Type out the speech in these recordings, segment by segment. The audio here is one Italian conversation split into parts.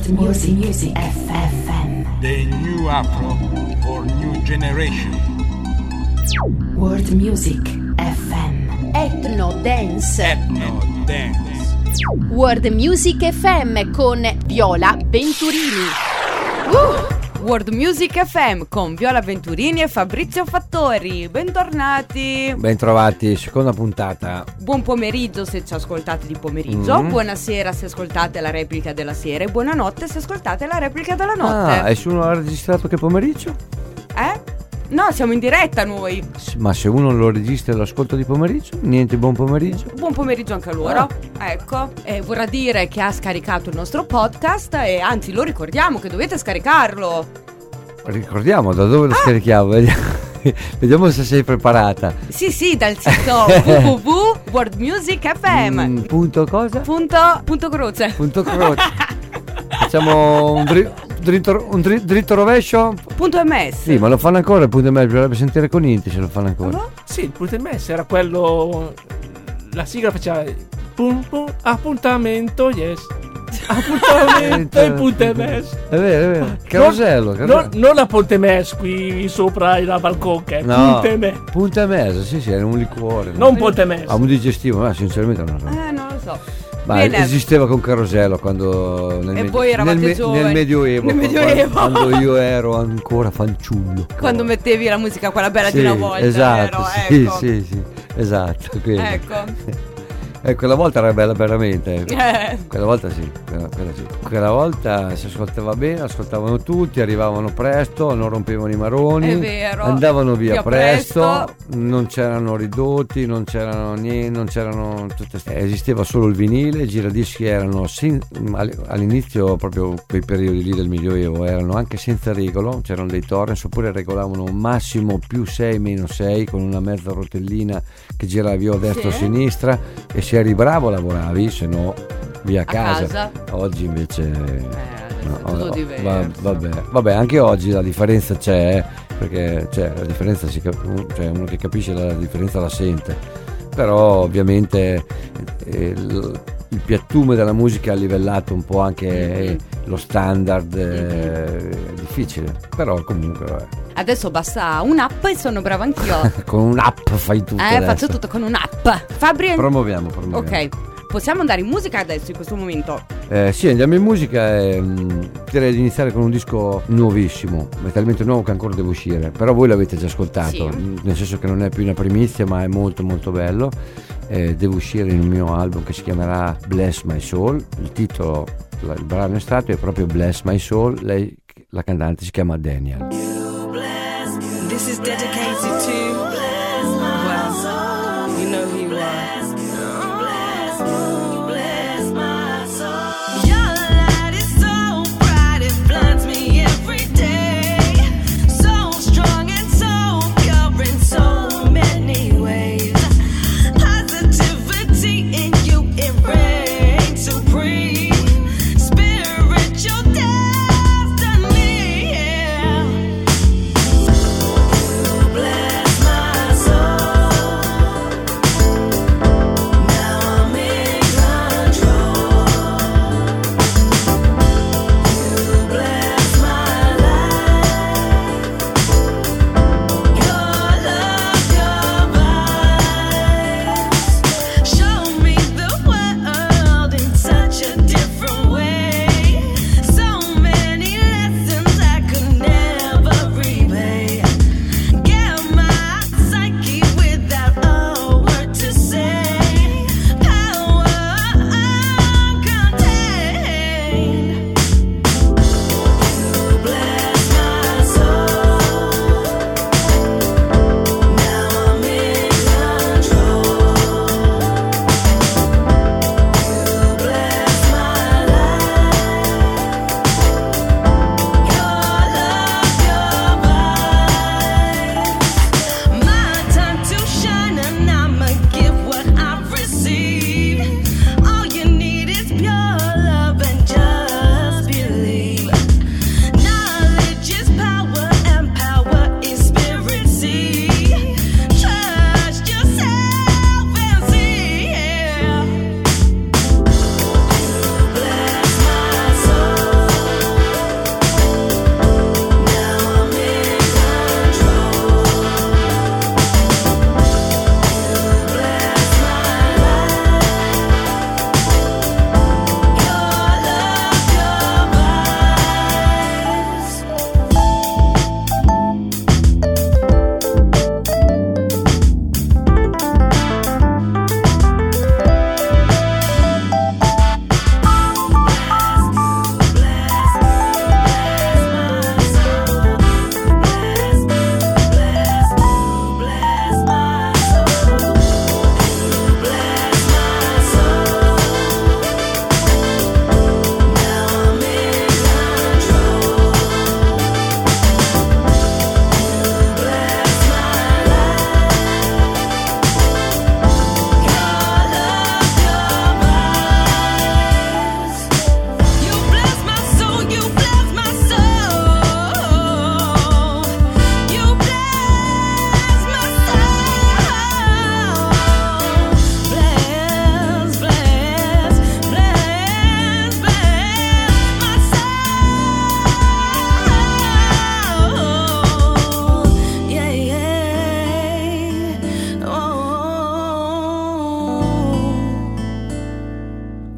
Music FM. The new Afro for new generation. World Music FM. Ethno Dance. Ethno Dance. World Music FM con Viola Venturini. World Music FM con Viola Venturini e Fabrizio Fattori. Bentornati. Bentrovati, seconda puntata. Buon pomeriggio se ci ascoltate di pomeriggio. Buonasera se ascoltate la replica della sera. E buonanotte se ascoltate la replica della notte. Ah, e se uno ha registrato che pomeriggio? No, siamo in diretta noi. Ma se uno lo registra e lo ascolta di pomeriggio? Niente, buon pomeriggio. Buon pomeriggio anche a loro. Ecco, vorrà dire che ha scaricato il nostro podcast e anzi lo ricordiamo che dovete scaricarlo. Ricordiamo da dove lo scarichiamo. Vediamo se sei preparata. Sì, dal sito www.worldmusicfm. Punto cosa? Punto croce. Punto croce. Facciamo un dritto rovescio? Punto MS. Sì, ma lo fanno ancora il punto MS, bisognerebbe sentire con Inti se lo fanno ancora. Sì, il punto MS era quello. La sigla faceva appuntamento, yes. Appuntamento e punto MS. È vero. Carosello. Non a Ponte Mes qui sopra la balcocca, No, Punte Mes. Punta Mes, sì, era un liquore. Non Ponte Mes. Ha un digestivo, ma sinceramente non so. Non lo so. Ma Bene. esisteva con Carosello quando voi eravate giovani. nel Medioevo, Nel Medioevo. quando io ero ancora fanciullo. Quando mettevi la musica quella bella Sì, di una volta, esatto, vero? sì, Ecco. sì, esatto. Quello. Ecco. Quella volta era bella veramente. Eh. Quella volta sì, quella sì. Quella volta si ascoltava bene, ascoltavano tutti, arrivavano presto, non rompevano i maroni, È vero. andavano via presto, presto. non c'erano ridotti, non c'erano niente, non c'erano tutte esisteva solo il vinile, i giradischi erano all'inizio, proprio quei periodi lì del Medioevo, erano anche senza regolo, c'erano dei torrents, oppure regolavano massimo più 6 meno 6 con una mezza rotellina che giravi a destra o a sinistra, e se eri bravo lavoravi, se no via a casa. Oggi invece tutto diverso. vabbè, anche oggi la differenza c'è, perché la differenza uno che capisce la differenza la sente, però ovviamente il piattume della musica ha livellato un po' anche lo standard, è difficile, però comunque vabbè. Adesso basta un'app e sono brava anch'io. Con un'app fai tutto adesso. Faccio tutto con un'app. Fabri. Promuoviamo. Ok, possiamo andare in musica adesso in questo momento? Sì, andiamo in musica. Direi di iniziare con un disco nuovissimo, ma è talmente nuovo che ancora deve uscire, però voi l'avete già ascoltato, nel senso che non è più una primizia, ma è molto molto bello. Deve uscire in un mio album che si chiamerà Bless My Soul. Il titolo, il brano estratto è proprio Bless My Soul. Lei, la cantante, si chiama Daniel. This is dedicated to, well, you know who you are. Your light is so bright, it blinds me every day. So strong and so pure in so many ways. Positivity in you, it reigns supreme. Spiritual destiny, yeah. Bless my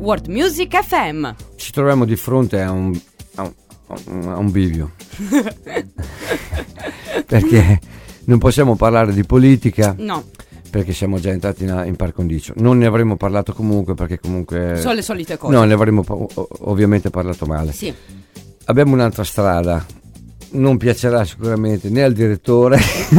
World Music FM. Ci troviamo di fronte a un bivio. Perché non possiamo parlare di politica. No, Perché siamo già entrati in par condicio. Non ne avremmo parlato comunque, perché comunque sono le solite cose. no, ne avremmo ovviamente parlato male. Sì. Abbiamo un'altra strada, non piacerà sicuramente né al direttore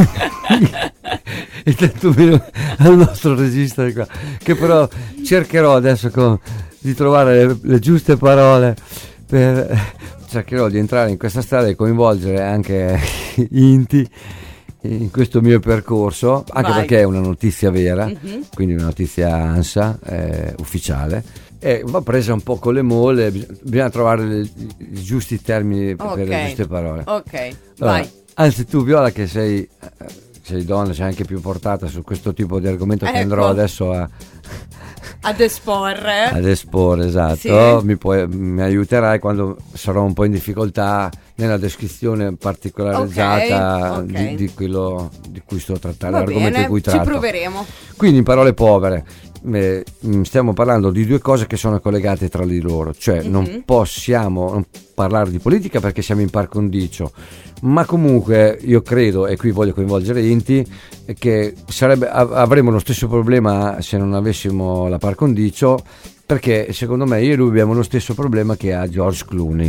e tantomeno al nostro regista di qua, che però cercherò adesso di trovare le giuste parole cercherò di entrare in questa strada e coinvolgere anche Inti in questo mio percorso, anche Vai. perché è una notizia vera, Mhm. quindi una notizia ANSA ufficiale, e va presa un po' con le molle, bisogna trovare i giusti termini per le Ok. giuste parole. Ok, Allora, vai. anzi tu Viola, che sei donna, sei anche più portata su questo tipo di argomento che Ecco. andrò adesso Ad esporre. ad esporre, esatto. Sì. Mi aiuterai quando sarò un po' in difficoltà nella descrizione particolarizzata Ok, ok. di cui sto trattando, Va l'argomento bene, di cui ci tratto. proveremo. Quindi, in parole povere, stiamo parlando di due cose che sono collegate tra di loro, cioè Mhm. non possiamo non parlare di politica perché siamo in par condicio, ma comunque io credo, e qui voglio coinvolgere Inti, che avremmo lo stesso problema se non avessimo la par condicio, perché secondo me io e lui abbiamo lo stesso problema che ha George Clooney.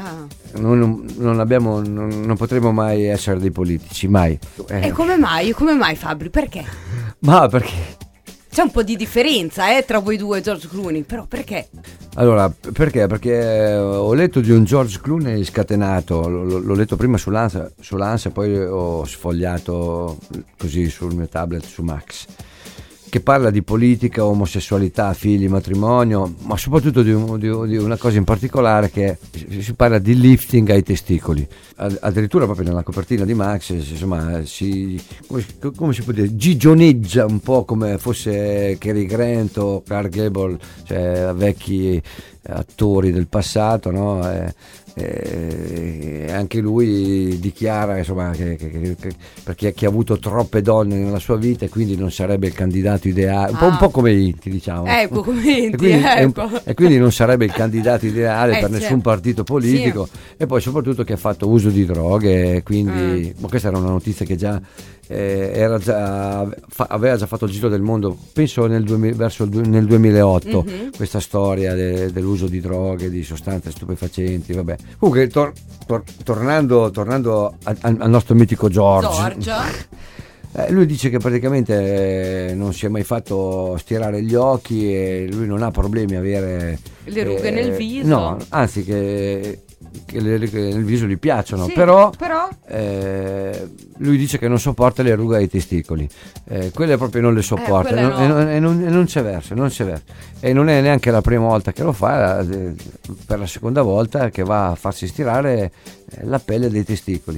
Non potremo mai essere dei politici, mai. E come mai Fabri? Perché? Ma perché? C'è un po' di differenza tra voi due e George Clooney, però perché? Allora, perché? Perché ho letto di un George Clooney scatenato, l'ho letto prima sull'Ansa, poi ho sfogliato così sul mio tablet su Max, che parla di politica, omosessualità, figli, matrimonio, ma soprattutto di una cosa in particolare, che si parla di lifting ai testicoli. Addirittura proprio nella copertina di Max, insomma, come si può dire, gigioneggia un po' come fosse Cary Grant o Clark Gable, cioè vecchi attori del passato, no? Anche lui dichiara, insomma, che perché chi ha avuto troppe donne nella sua vita e quindi non sarebbe il candidato ideale, un po' come Inti, diciamo. Ecco, come Inti, e quindi, ecco. e quindi non sarebbe il candidato ideale per nessun certo. partito politico, e poi soprattutto che ha fatto uso di droghe, quindi ma questa era una notizia che già aveva già fatto il giro del mondo, penso nel 2008, questa storia dell'uso di droghe, di sostanze stupefacenti, vabbè. Comunque tornando al nostro mitico George. Lui dice che praticamente non si è mai fatto stirare gli occhi e lui non ha problemi a avere Le rughe nel viso. No, anzi che le rughe nel viso gli piacciono, Sì, però lui dice che non sopporta le rughe ai testicoli, quelle proprio non le sopporta, quelle no. e non c'è verso, e non è neanche la prima volta che lo fa, per la seconda volta che va a farsi stirare la pelle dei testicoli.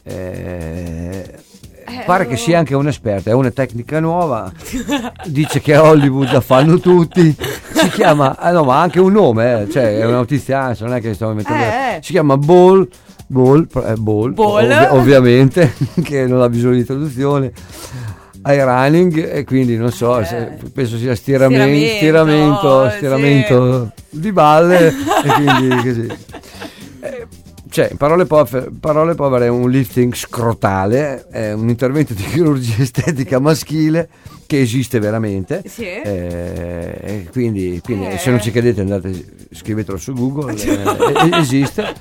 Pare che sia anche un esperto, è una tecnica nuova, dice che a Hollywood la fanno tutti, si chiama, ma ha anche un nome, cioè è una notizia, non è che stavo inventando, si chiama Ball, ovviamente, che non ha bisogno di traduzione, eye running, e quindi non so, penso sia stiramento di balle, e quindi così. Cioè, in parole povere, è un lifting scrotale, è un intervento di chirurgia estetica maschile che esiste veramente. Sì. E quindi se non ci credete andate, scrivetelo su Google, esiste.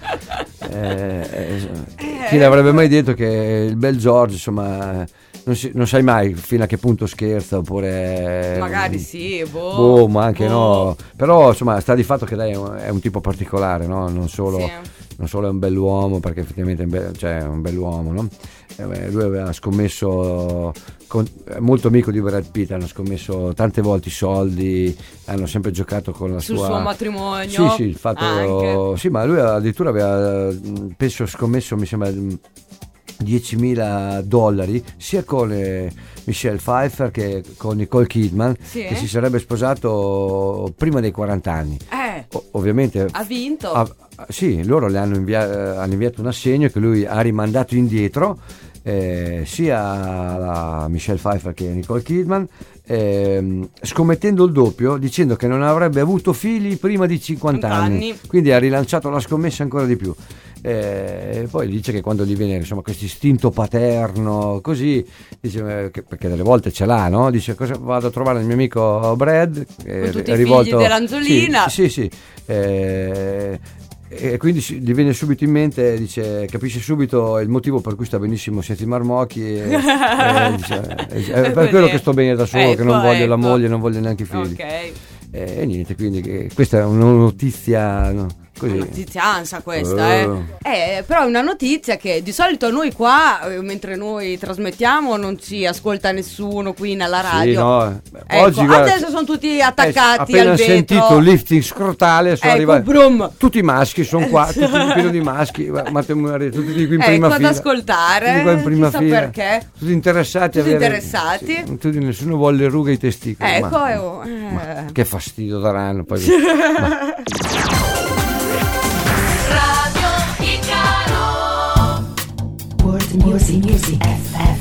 Chi l'avrebbe mai detto che il bel George, insomma, non sai mai fino a che punto scherza, oppure magari sì, ma anche no, però insomma sta di fatto che lei è un tipo particolare, no? Non solo è un bell'uomo, perché effettivamente è un bell'uomo, no? Lui aveva scommesso, molto amico di Brad Pitt, hanno scommesso tante volte i soldi, hanno sempre giocato con la sul sua... suo matrimonio. Sì, il fatto... Anche. Sì, ma lui addirittura aveva, penso, scommesso, mi sembra, $10.000 sia con Michelle Pfeiffer che con Nicole Kidman, che si sarebbe sposato prima dei 40 anni. Ovviamente ha vinto. sì, loro le hanno inviato un assegno che lui ha rimandato indietro, sia la Michelle Pfeiffer che Nicole Kidman, scommettendo il doppio, dicendo che non avrebbe avuto figli prima di 50 anni, quindi ha rilanciato la scommessa ancora di più. Poi dice che quando gli viene insomma questo istinto paterno così, dice perché delle volte ce l'ha, no? Dice cosa vado a trovare il mio amico Brad, con tutti i figli dell'Angiolina, sì. E quindi gli viene subito in mente, dice, capisce subito il motivo per cui sta benissimo senza i marmocchi dice, è per quello che sto bene da solo, che non voglio la moglie, non voglio neanche i figli. E niente, quindi questa è una notizia, no? Così. Una notizianza questa, però è una notizia che di solito noi qua, mentre noi trasmettiamo, non ci ascolta nessuno qui nella radio. Sì, no. Ecco, Oggi guarda, adesso sono tutti attaccati appena al vetro. sentito il lifting scrotale sono arrivati brum. tutti maschi, sono qua, tutti pieni di maschi, tutti di qui in prima ad fila. ascoltare, tutti qua in prima chissà fila. perché. Tutti interessati. Interessati. Nessuno vuole le rughe ai testicoli. Ecco, ma che fastidio daranno poi. World Music FM.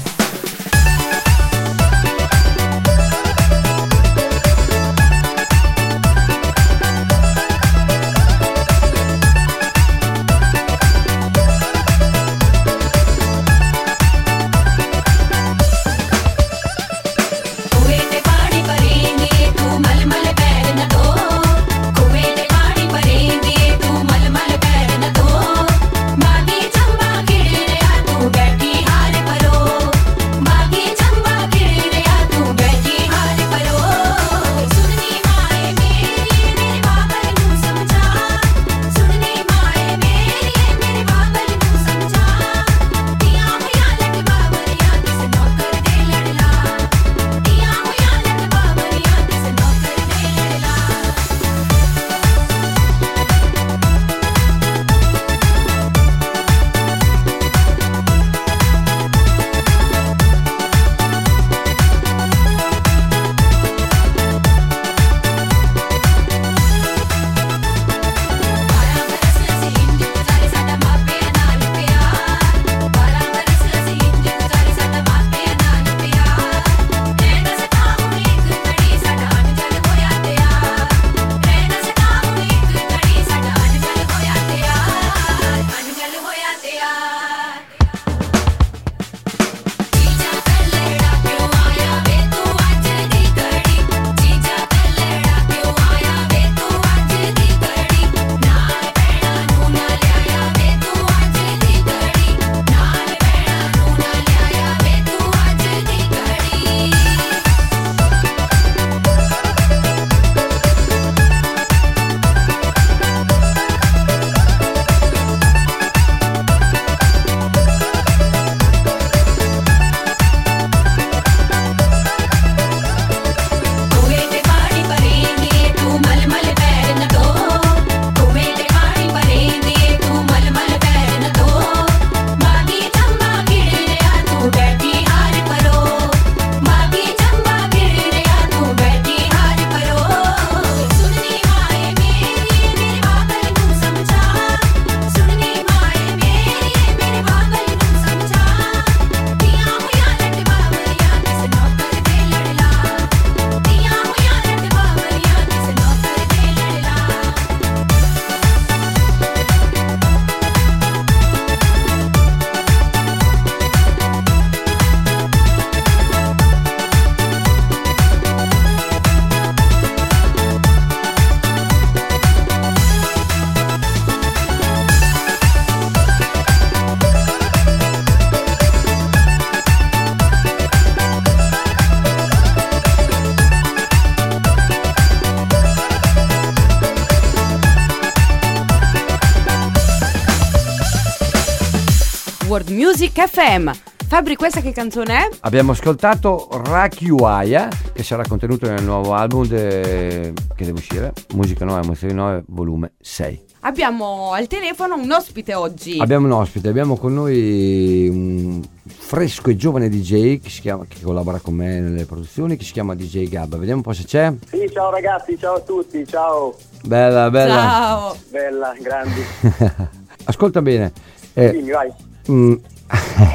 World Music FM. Fabri, questa che canzone è? Abbiamo ascoltato Rakiwaya, che sarà contenuto nel nuovo album che deve uscire, Musica Nuova, Emozioni Nuove, volume 6. Abbiamo al telefono un ospite oggi. Abbiamo un ospite, abbiamo con noi un fresco e giovane DJ che collabora con me nelle produzioni, che si chiama DJ Gabba. Vediamo un po' se c'è. Sì, ciao ragazzi, ciao a tutti, ciao. Bella. Ciao. Bella, grandi. Ascolta bene. Dimmi, vai.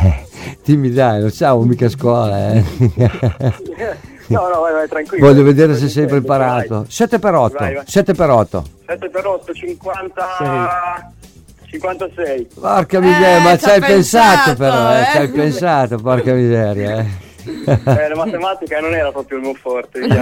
Dimmi dai, non siamo mica a scuola, No, vai, tranquillo. Voglio vedere se sei preparato. 7x8, Vai. 7x8. 7x8, 56. Porca miseria, ma ci ci hai ha pensato pensato, però, ci hai pensato, porca miseria. La matematica non era proprio il mio forte, via.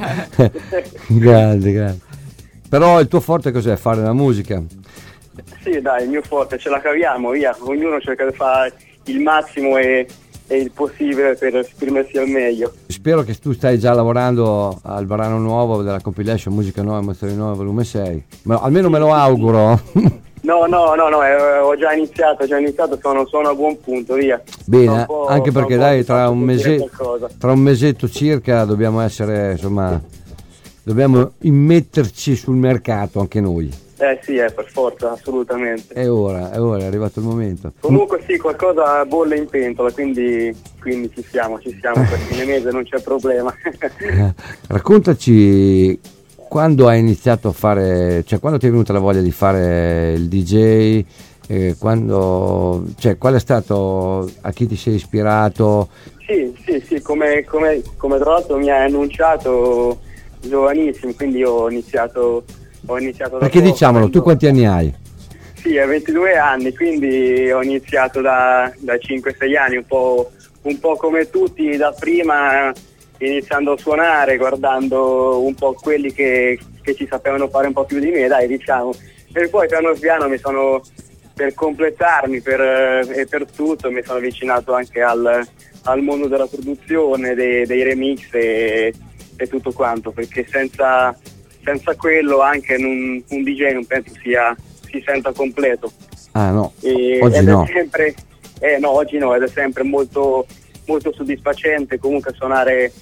Grande. Però il tuo forte cos'è? Fare la musica? Sì, dai, il mio forte, ce la caviamo, via. Ognuno cerca di fare il massimo e il possibile per esprimersi al meglio. Spero che tu stai già lavorando al brano nuovo della compilation Musica Nuova, Emozioni Nuove, volume 6. Ma almeno me lo auguro. No, ho già iniziato, sono a buon punto, via. Bene, Tra un po'- anche perché tra un po' dai, ti faccio sentire qualcosa. tra un mesetto circa dobbiamo essere, insomma, dobbiamo immetterci sul mercato anche noi. Sì, per forza, assolutamente. È ora, è arrivato il momento. Comunque sì, qualcosa bolle in pentola, quindi ci siamo, per fine mese non c'è problema. Raccontaci quando hai iniziato a fare, cioè quando ti è venuta la voglia di fare il DJ, qual è stato, a chi ti sei ispirato? Sì, come tra l'altro mi hai annunciato giovanissimo, quindi ho iniziato da Perché poco, diciamolo, tu quanti anni hai? Sì, ho 22 anni, quindi ho iniziato da 5-6 anni, un po' come tutti da prima, iniziando a suonare, guardando un po' quelli che ci sapevano fare un po' più di me, dai, diciamo. E poi piano piano per completarmi e per tutto, mi sono avvicinato anche al mondo della produzione, dei remix e tutto quanto, perché senza quello anche un DJ non penso si senta completo. Ah no, Oggi no. Oggi no, ed è sempre molto, molto soddisfacente comunque suonare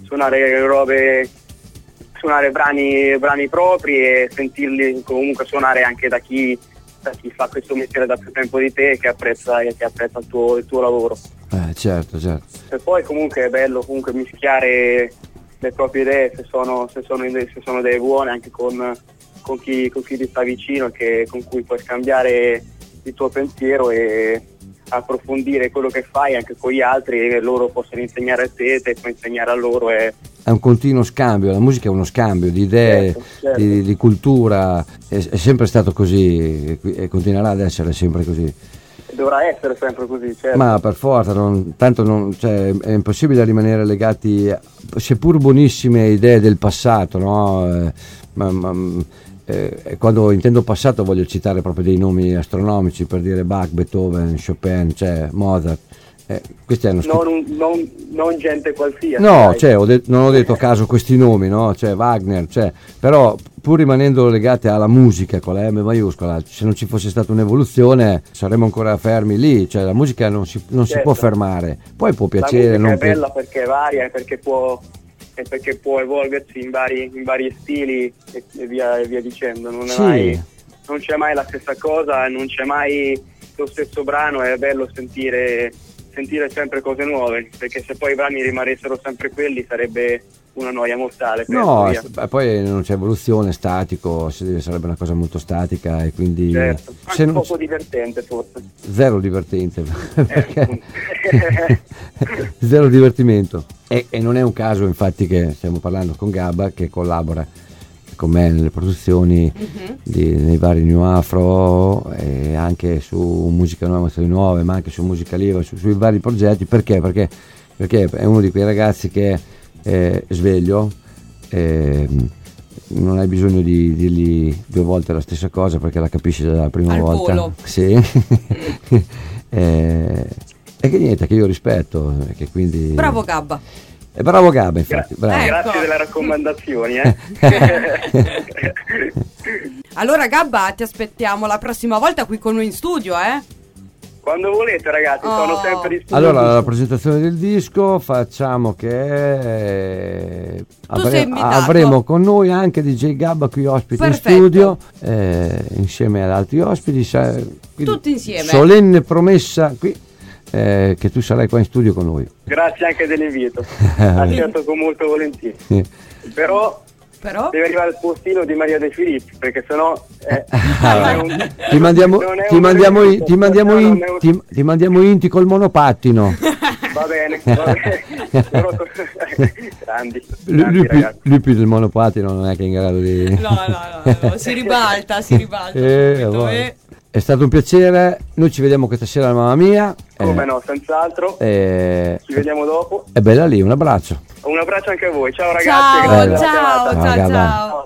brani propri e sentirli comunque suonare anche da chi fa questo mestiere da più tempo di te, che apprezza il tuo lavoro. Certo. E poi comunque è bello comunque mischiare le proprie idee, se sono idee buone, anche con chi ti sta vicino, con cui puoi scambiare il tuo pensiero e approfondire quello che fai anche con gli altri, e loro possono insegnare a te puoi insegnare a loro. È un continuo scambio, la musica è uno scambio di idee, certo. Di cultura, è sempre stato così e continuerà ad essere sempre così. Dovrà essere sempre così, certo. Ma per forza, è impossibile rimanere legati, seppur buonissime idee del passato, no? Quando intendo passato voglio citare proprio dei nomi astronomici, per dire Bach, Beethoven, Chopin, Mozart. Questi hanno scritto... non gente qualsiasi. No, dai. non ho detto a caso questi nomi, no? Wagner, però pur rimanendo legate alla musica con la M maiuscola, se non ci fosse stata un'evoluzione saremmo ancora fermi lì, la musica non si può fermare, poi può piacere. La musica è bella perché varia e perché può evolversi in vari stili e via dicendo, non c'è mai la stessa cosa, non c'è mai lo stesso brano, è bello sentire sempre cose nuove, perché se poi i brani rimanessero sempre quelli sarebbe una noia mortale. No, poi non c'è evoluzione, statico, sarebbe una cosa molto statica e quindi certo, anche poco divertente forse. Zero divertente, zero divertimento. E non è un caso infatti che stiamo parlando con Gabba, che collabora con me nelle produzioni nei vari New Afro e anche su Musica Nuova, Emozioni Nuove, ma anche su Musica Live, sui vari progetti. Perché è uno di quei ragazzi che è sveglio, non hai bisogno di dirgli due volte la stessa cosa perché la capisci dalla prima al volta. volo. Sì. E che niente, che io rispetto, che quindi... Bravo Gabba. È bravo Gabba, infatti. Bravo. Grazie delle raccomandazioni. Allora Gabba, ti aspettiamo la prossima volta qui con noi in studio, Quando volete ragazzi, sono sempre disponibile. Allora, la presentazione del disco facciamo che avremo con noi anche DJ Gabba qui ospite. Perfetto. In studio, insieme ad altri ospiti. Tutti insieme. Solenne promessa qui. Che tu sarai qua in studio con noi. Grazie anche dell'invito. Accetto con molto volentieri. Però Però? deve arrivare al postino di Maria De Filippi, perché sennò Ti mandiamo Inti col monopattino. Va bene. grandi ragazzi. Lupi del monopattino non è che è in grado di... No, si ribalta. subito, È stato un piacere, noi ci vediamo questa sera alla mamma mia. Come no, senz'altro. Ci vediamo dopo. È bella lì, un abbraccio. Un abbraccio anche a voi. Ciao ragazzi, grazie della chiamata. Ciao.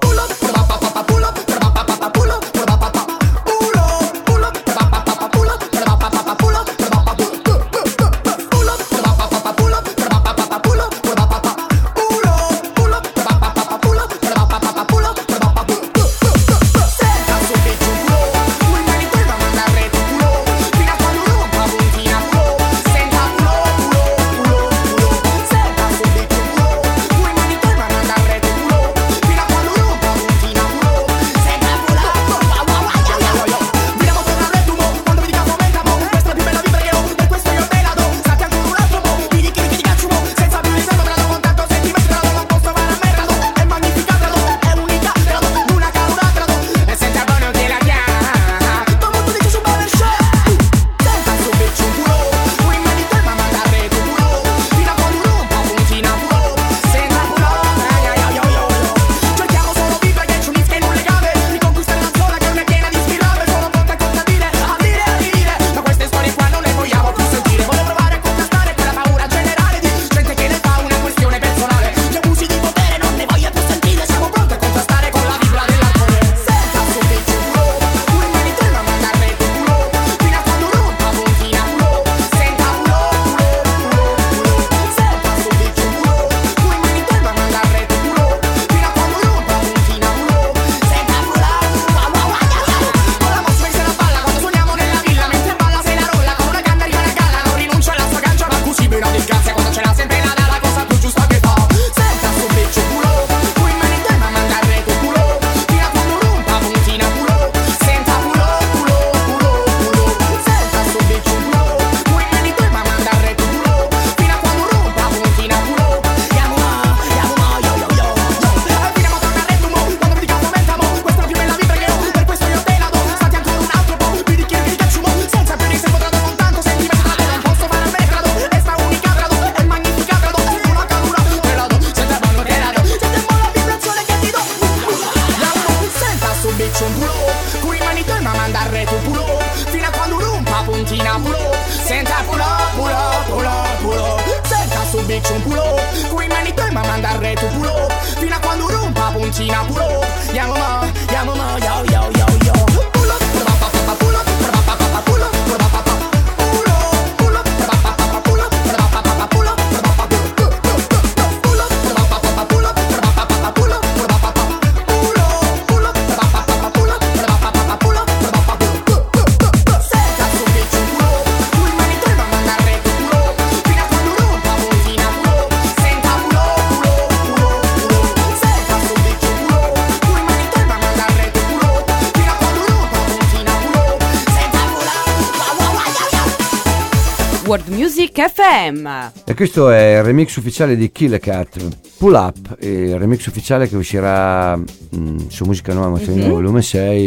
World Music FM. E questo è il remix ufficiale di Killer Cat, Pull Up, il remix ufficiale che uscirà su Musica Nuova Massolino volume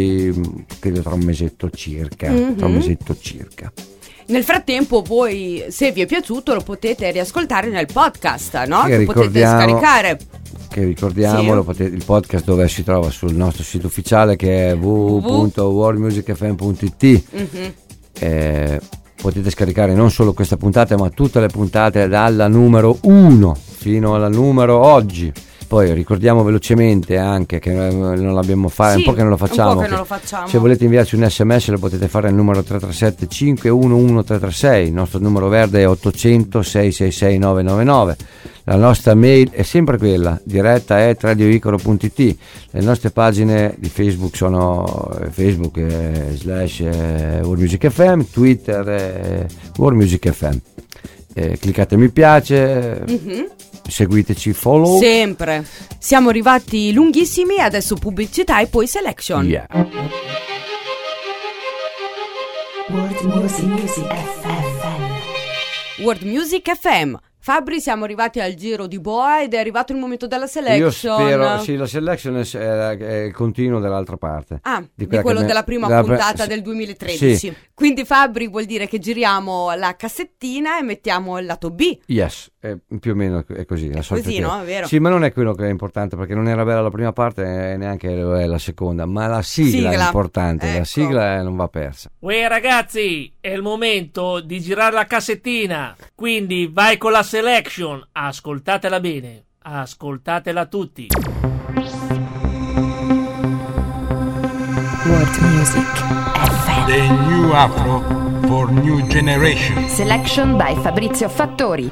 6, credo tra un mesetto circa. Nel frattempo voi, se vi è piaciuto, lo potete riascoltare nel podcast, no? Che Lo potete scaricare. Che ricordiamo, il podcast dove si trova sul nostro sito ufficiale che è www.worldmusicfm.it. Potete scaricare non solo questa puntata ma tutte le puntate dalla numero 1 fino alla numero oggi. Poi ricordiamo velocemente anche che non l'abbiamo fatto, un po' che non lo facciamo. Se volete inviarci un sms lo potete fare al numero 337 511 336, il nostro numero verde è 800 666 999. La nostra mail è sempre quella, diretta@radioicaro.it. Le nostre pagine di Facebook sono Facebook /World Music FM, Twitter World Music FM. Cliccate mi piace, seguiteci, follow. Sempre. Siamo arrivati lunghissimi, adesso pubblicità e poi selection. Yeah. World Music FM. World Music FM. Fabri, siamo arrivati al giro di boa ed è arrivato il momento della selection. Io spero, sì, la selection è il continuo dall'altra parte. Di quello della prima puntata del 2013. Sì. Quindi Fabri vuol dire che giriamo la cassettina e mettiamo il lato B. Yes, più o meno è così. La solita Così, no? È vero. Sì, ma non è quello che è importante, perché non era bella la prima parte e neanche è la seconda, ma la sigla è importante, la sigla non va persa. Uè ragazzi, è il momento di girare la cassettina, quindi vai con la selection, ascoltatela bene, ascoltatela tutti. World Music FM. The new Afro for new generation. Selection by Fabrizio Fattori.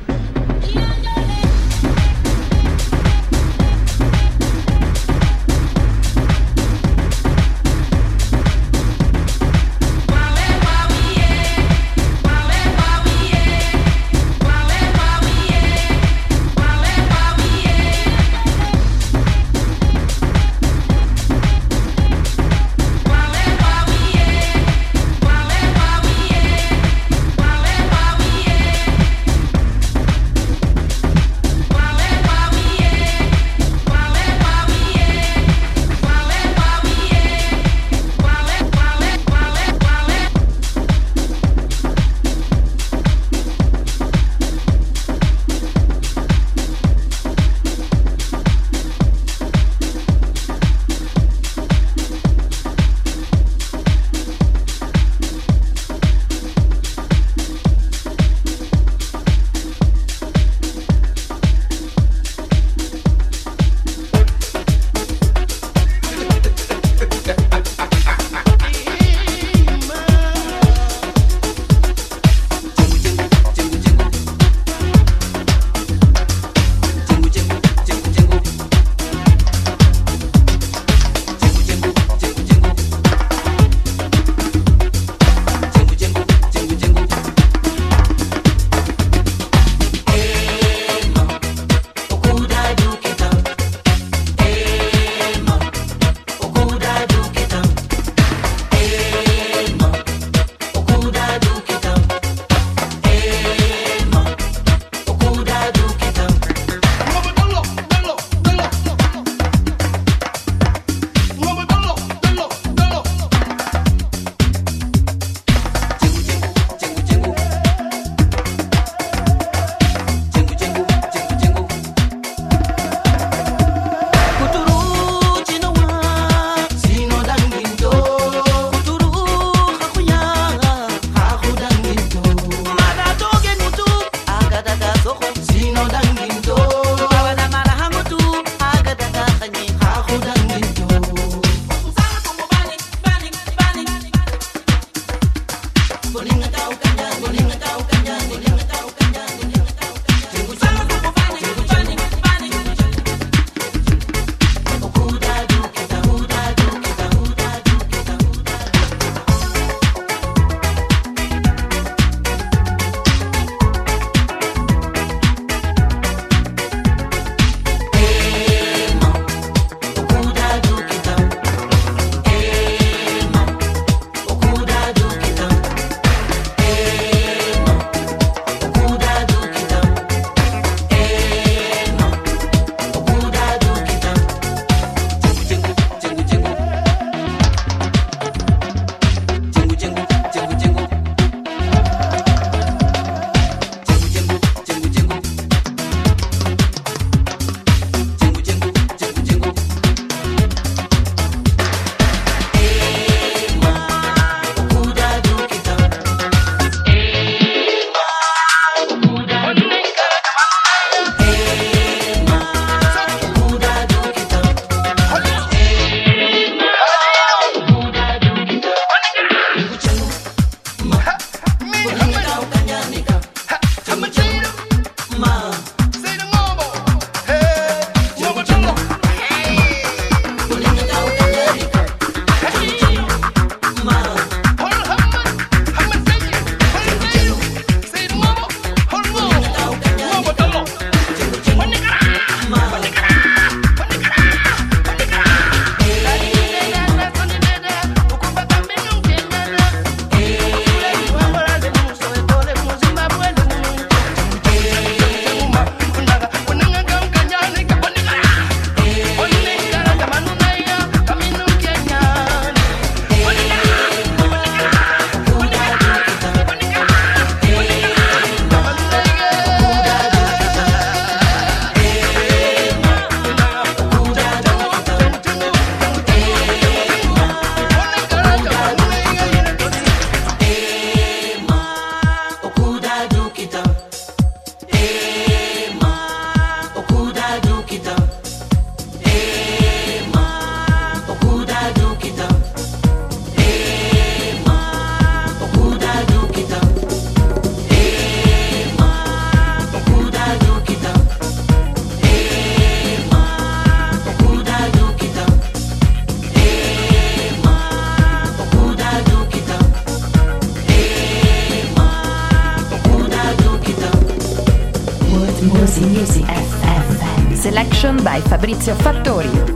Music FM. Selection by Fabrizio Fattori.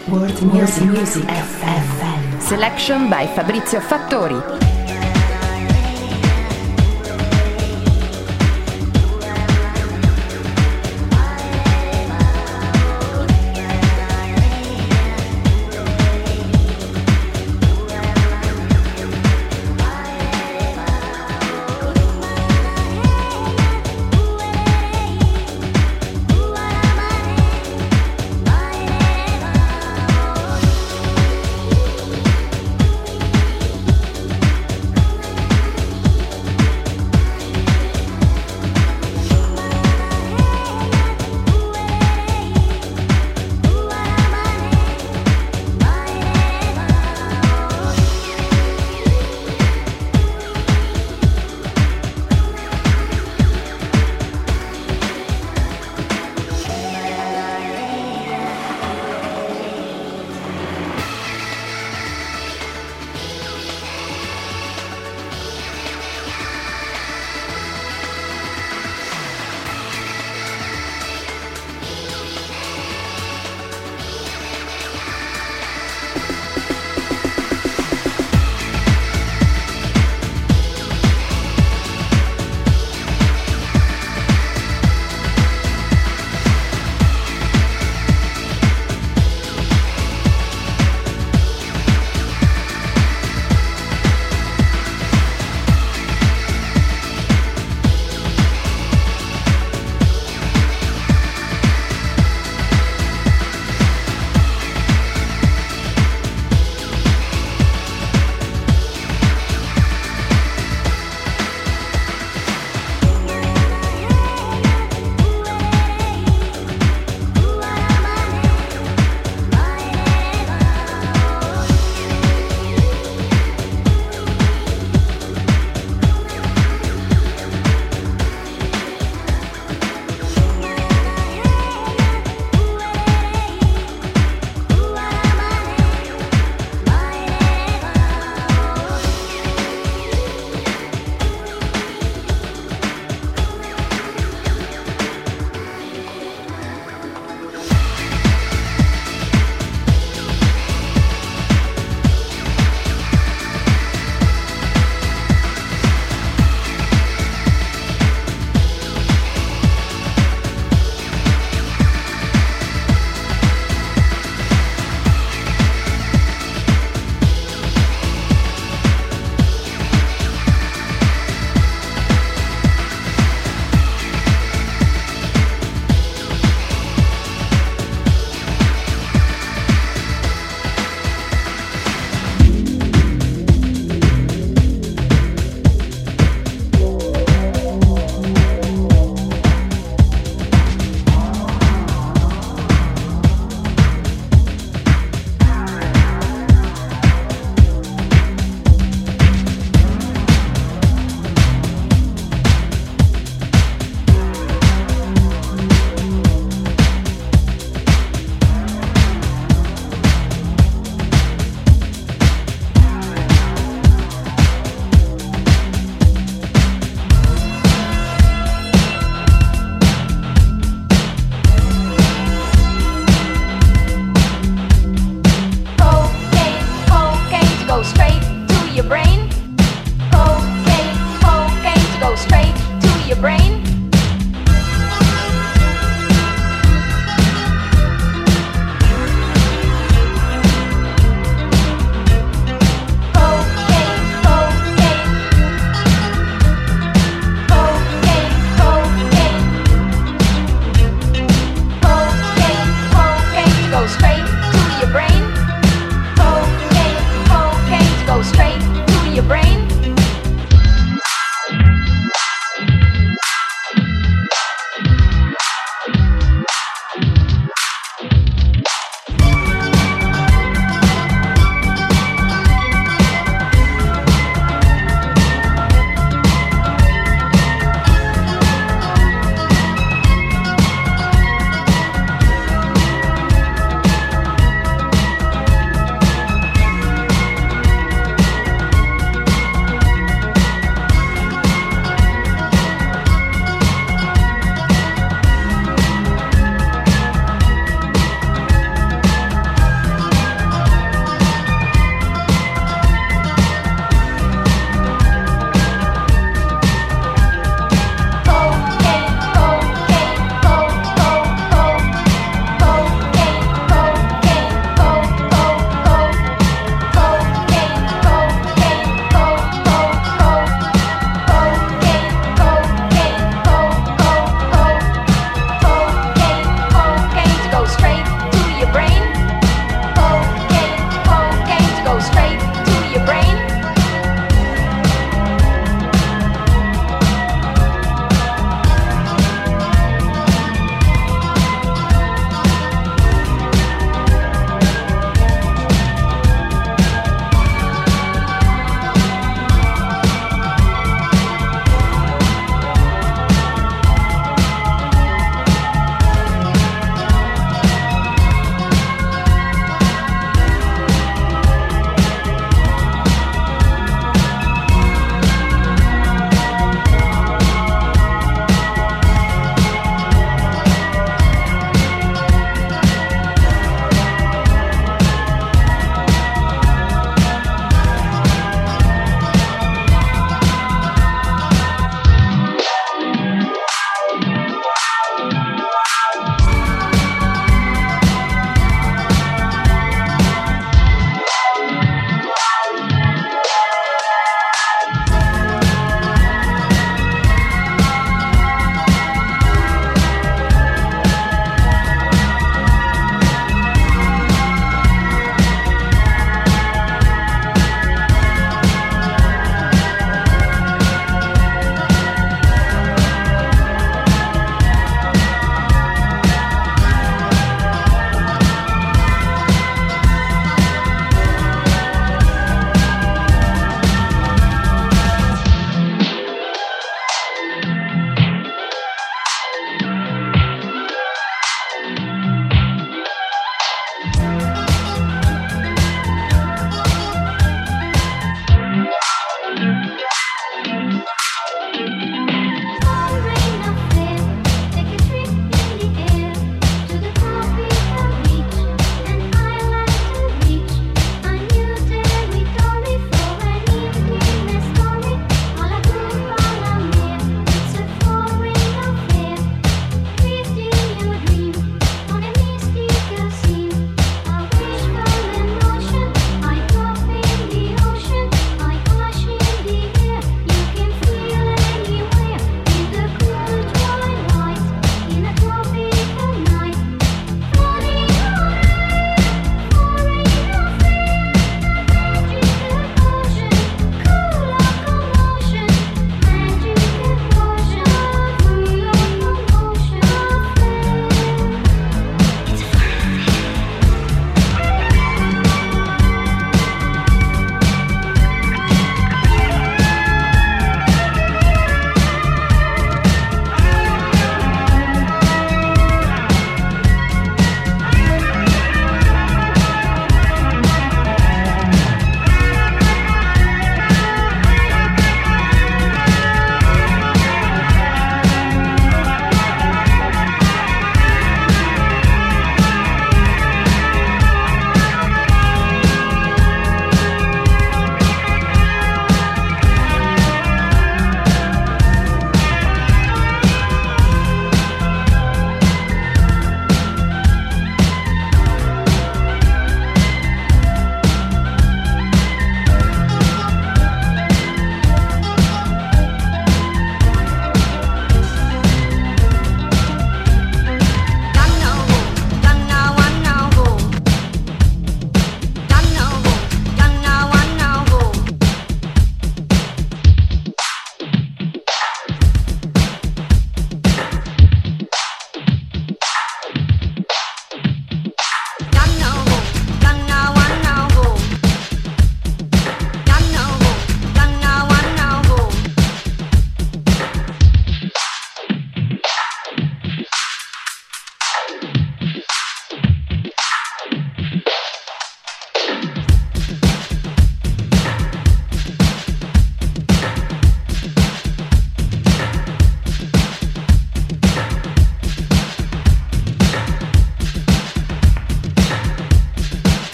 World Music FM. Selection by Fabrizio Fattori.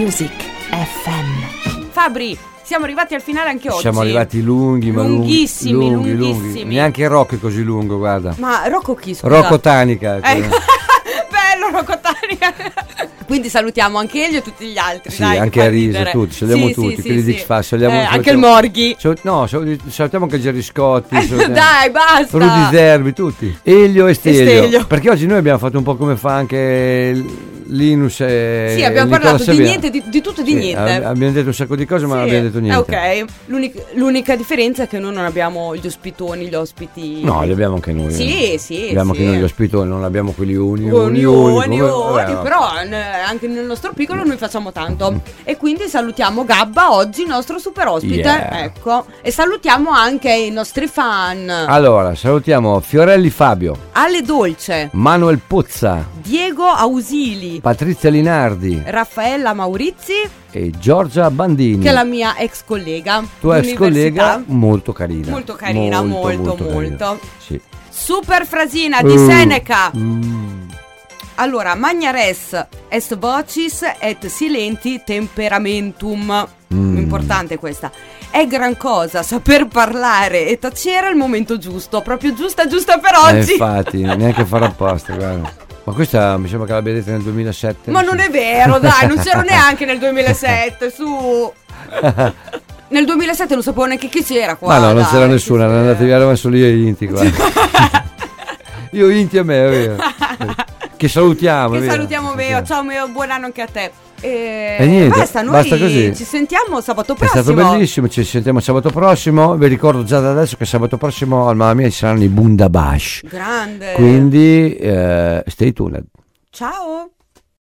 Music FM. Fabri, siamo arrivati al finale anche oggi. Siamo arrivati lunghi, ma lunghissimi, lunghi. lunghissimi. Neanche il Rocco è così lungo, guarda. Ma Rocco chi, scusa? Rocco Tanica. Bello Rocco Tanica. Quindi salutiamo anche Elio e tutti gli altri. Sì, dai, anche a Risa, tutti, salutiamo tutti, quelli di X-Factor, anche il Morghi. Salutiamo anche Gerry Scotti, dai, basta. Rudy Zerbi, tutti. Elio e Stelio. Stelio. Perché oggi noi abbiamo fatto un po' come fa anche Linus e Sì, abbiamo Nicola parlato di Savia. niente, di tutto e di niente. Abbiamo detto un sacco di cose, ma non abbiamo detto niente. Ok, l'unica differenza è che noi non abbiamo gli ospitoni, gli ospiti. No, li abbiamo anche noi. Sì. Abbiamo anche noi gli ospitoni, non abbiamo quelli uni, però anche nel nostro piccolo noi facciamo tanto. E quindi salutiamo Gabba oggi, il nostro super ospite. Yeah. Ecco. E salutiamo anche i nostri fan. Allora, salutiamo Fiorelli Fabio, Ale Dolce, Manuel Pozza, Diego Ausili, Patrizia Linardi Raffaella Maurizi, e Giorgia Bandini, che è la mia ex collega. tua ex d'università. collega, molto carina. Molto carina, molto. carina. Sì. Super frasina di Seneca. Allora, magna res est vocis et silenti temperamentum. Importante questa. È gran cosa saper parlare e tacere al momento giusto. Proprio giusta per oggi. Infatti, neanche fare apposta, guarda. Ma questa mi sembra che l'abbia detta nel 2007. Ma non è vero, dai, non c'ero neanche nel 2007, su. Nel 2007 non sapevo neanche chi c'era qua. Ma no, non dai, c'era nessuno, erano andati via, eravamo solo io e Inti, guarda. Io Inti a me, è vero. Che salutiamo, Che è vero. salutiamo Meo, ciao Meo, buon anno anche a te. E niente, basta, noi basta così. ci sentiamo sabato È prossimo. stato bellissimo, ci sentiamo sabato prossimo. Vi ricordo già da adesso che sabato prossimo al Mamma Mia ci saranno i Bundabash. Grande. Quindi stay tuned. Ciao.